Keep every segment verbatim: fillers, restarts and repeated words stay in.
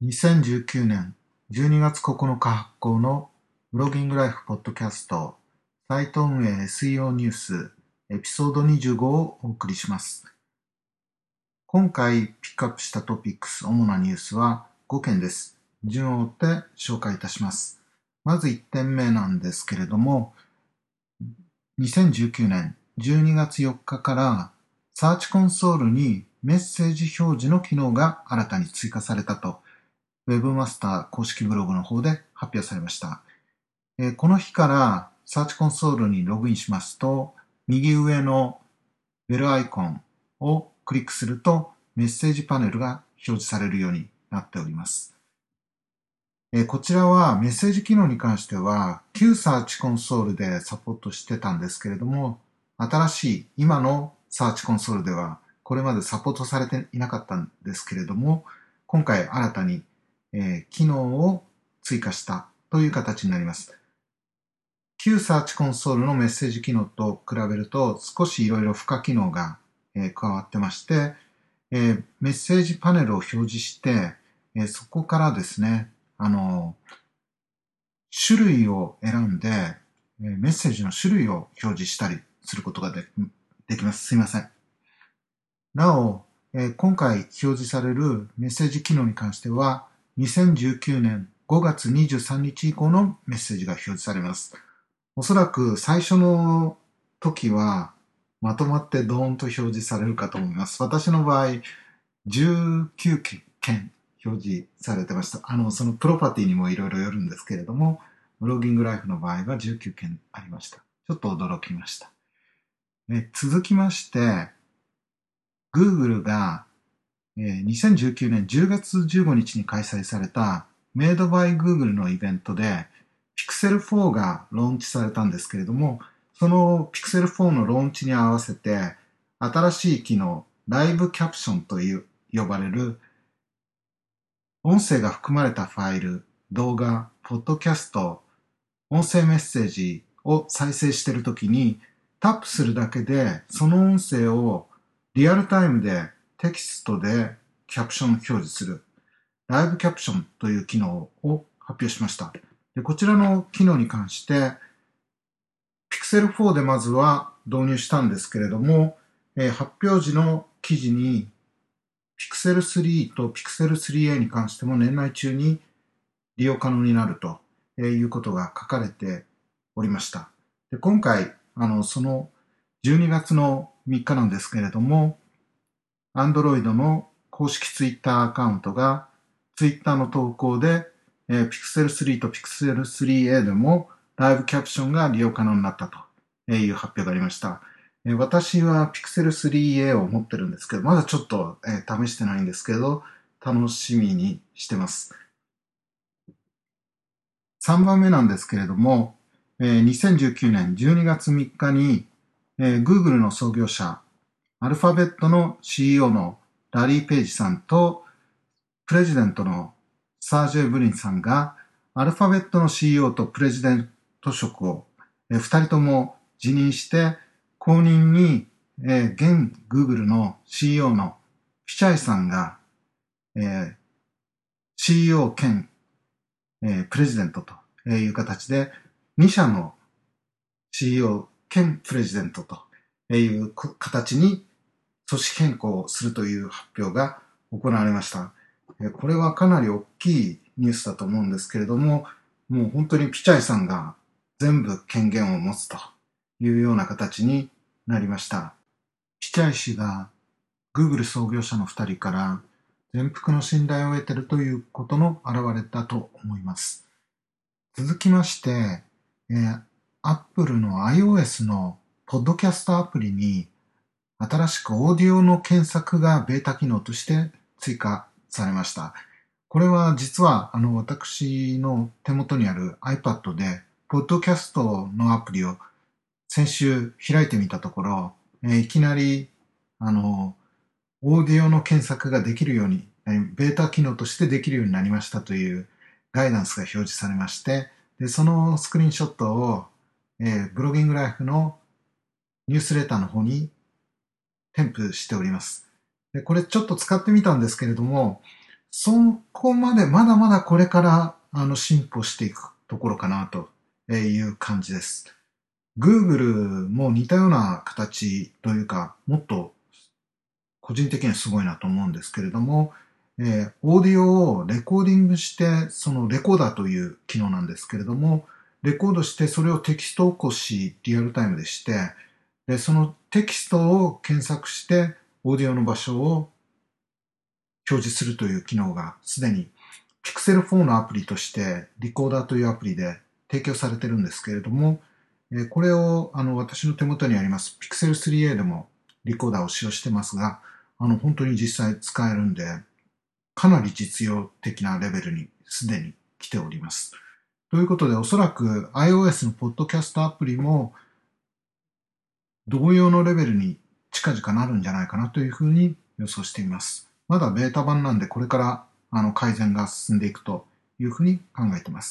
にせんじゅうきゅうねんじゅうにがつここのか発行のブロギングライフポッドキャストサイト運営 エスイーオー ニュースエピソードにじゅうごをお送りします。今回ピックアップしたトピックス、主なニュースはごけんです。順を追って紹介いたします。まずいってんめなんですけれども、にせんじゅうきゅうねんじゅうにがつよっかからサーチコンソールにメッセージ表示の機能が新たに追加されたとWebmaster公式ブログの方で発表されました。えー、この日からサーチコンソールにログインしますと、右上のベルアイコンをクリックするとメッセージパネルが表示されるようになっております。えー、こちらはメッセージ機能に関しては旧サーチコンソールでサポートしてたんですけれども、新しい今のサーチコンソールではこれまでサポートされていなかったんですけれども、今回新たにえー、機能を追加したという形になります。旧サーチコンソールのメッセージ機能と比べると少しいろいろ付加機能が、えー、加わってまして、えー、メッセージパネルを表示して、えー、そこからですね、あの種類を選んで、えー、メッセージの種類を表示したりすることがで、できます。すいません。なお、えー、今回表示されるメッセージ機能に関してはにせんじゅうきゅうねんごがつにじゅうさんにち以降のメッセージが表示されます。おそらく最初の時はまとまってドーンと表示されるかと思います。私の場合、じゅうきゅうけん表示されてました。あの、そのプロパティにもいろいろよるんですけれども、ブロギングライフの場合はじゅうきゅうけんありました。ちょっと驚きました。え続きまして、Google がにせんじゅうきゅうねんじゅうがつじゅうごにちに開催された Made by Google のイベントで ピクセルフォー がローンチされたんですけれども、その ピクセルフォー のローンチに合わせて新しい機能、ライブキャプションという呼ばれる音声が含まれたファイル、動画、ポッドキャスト、音声メッセージを再生しているときにタップするだけでその音声をリアルタイムでテキストでキャプションを表示するライブキャプションという機能を発表しました。でこちらの機能に関して ピクセルフォー でまずは導入したんですけれども、えー、発表時の記事に ピクセルスリー と ピクセルスリーエー に関しても年内中に利用可能になるということが書かれておりました。で今回あのそのじゅうにがつのみっかなんですけれども、Android の公式 Twitter アカウントが Twitter の投稿で、えー、ピクセルスリー と ピクセルスリーエー でもライブキャプションが利用可能になったという発表がありました。えー、私は ピクセルスリーエー を持ってるんですけど、まだちょっと、えー、試してないんですけど、楽しみにしてます。さんばんめなんですけれども、えー、にせんじゅうきゅうねんじゅうにがつみっかに、えー、Google の創業者、アルファベットの シーイーオー のラリー・ペイジさんとプレジデントのサージェイ・ブリンさんがアルファベットの シーイーオー とプレジデント職をふたりとも辞任して後任に現 Google の シーイーオー のピチャイさんが シーイーオー 兼プレジデントという形でに社の シーイーオー 兼プレジデントという形に組織変更するという発表が行われました。これはかなり大きいニュースだと思うんですけれども、もう本当にピチャイさんが全部権限を持つというような形になりました。ピチャイ氏が Google 創業者のふたりから全幅の信頼を得ているということの表れだと思います。続きまして、えー、Apple の iOS のポッドキャストアプリに新しくオーディオの検索がベータ機能として追加されました。これは実はあの私の手元にある iPad でポッドキャストのアプリを先週開いてみたところ、えー、いきなりあのオーディオの検索ができるように、ベータ機能としてできるようになりましたというガイダンスが表示されまして、でそのスクリーンショットを、えー、ブロギングライフのニュースレターの方に添付しております。でこれちょっと使ってみたんですけれども、 そこまでまだまだこれからあの進歩していくところかなという感じです。Google も似たような形というか、もっと個人的にはすごいなと思うんですけれども、えー、オーディオをレコーディングして、そのレコーダーという機能なんですけれども、レコードしてそれをテキスト起こしリアルタイムでして、でそのテキストを検索してオーディオの場所を表示するという機能がすでに ピクセルフォー のアプリとしてリコーダーというアプリで提供されているんですけれども、これをあの私の手元にあります ピクセルスリーエー でもリコーダーを使用してますが、あの本当に実際使えるんで、かなり実用的なレベルにすでに来ております。ということで、おそらく iOS のポッドキャストアプリも同様のレベルに近々なるんじゃないかなというふうに予想しています。まだベータ版なんでこれからあの改善が進んでいくというふうに考えています。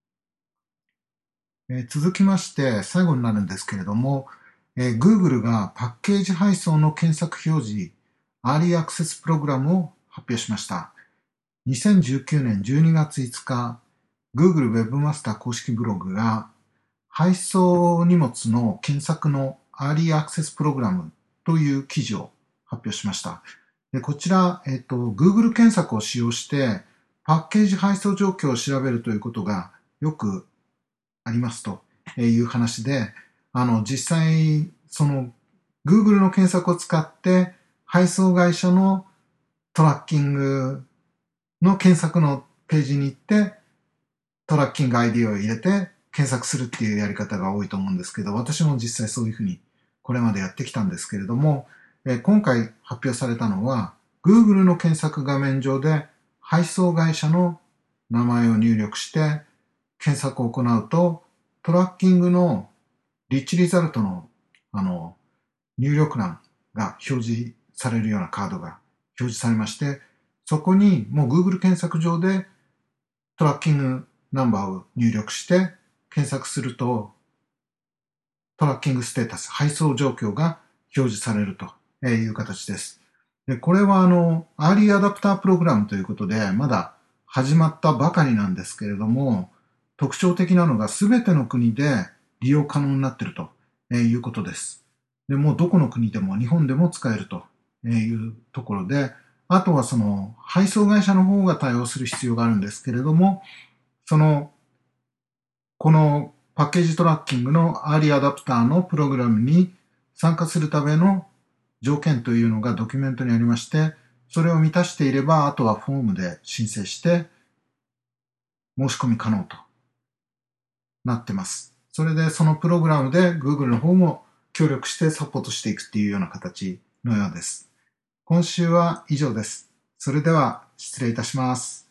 えー、続きまして最後になるんですけれども、えー、Google がパッケージ配送の検索表示アーリーアクセスプログラムを発表しました。にせんじゅうきゅうねんじゅうにがついつか、Google Webmaster 公式ブログが配送荷物の検索のアーリーアクセスプログラムという記事を発表しました。でこちら、えっと、Google 検索を使用してパッケージ配送状況を調べるということがよくありますという話で、あの、実際、その Google の検索を使って配送会社のトラッキングの検索のページに行ってトラッキング アイディー を入れて検索するっていうやり方が多いと思うんですけど、私も実際そういうふうにこれまでやってきたんですけれども、えー、今回発表されたのは Google の検索画面上で配送会社の名前を入力して検索を行うと、トラッキングのリッチリザルトのあの入力欄が表示されるようなカードが表示されまして、そこにもう Google 検索上でトラッキングナンバーを入力して検索すると、トラッキングステータス、配送状況が表示されるという形です。で、これはあの、アーリーアダプタープログラムということで、まだ始まったばかりなんですけれども、特徴的なのが全ての国で利用可能になっているということです。で、もうどこの国でも日本でも使えるというところで、あとはその配送会社の方が対応する必要があるんですけれども、その、このパッケージトラッキングのアーリーアダプターのプログラムに参加するための条件というのがドキュメントにありまして、それを満たしていれば、あとはフォームで申請して申し込み可能となってます。それでそのプログラムで Google の方も協力してサポートしていくっていうような形のようです。今週は以上です。それでは失礼いたします。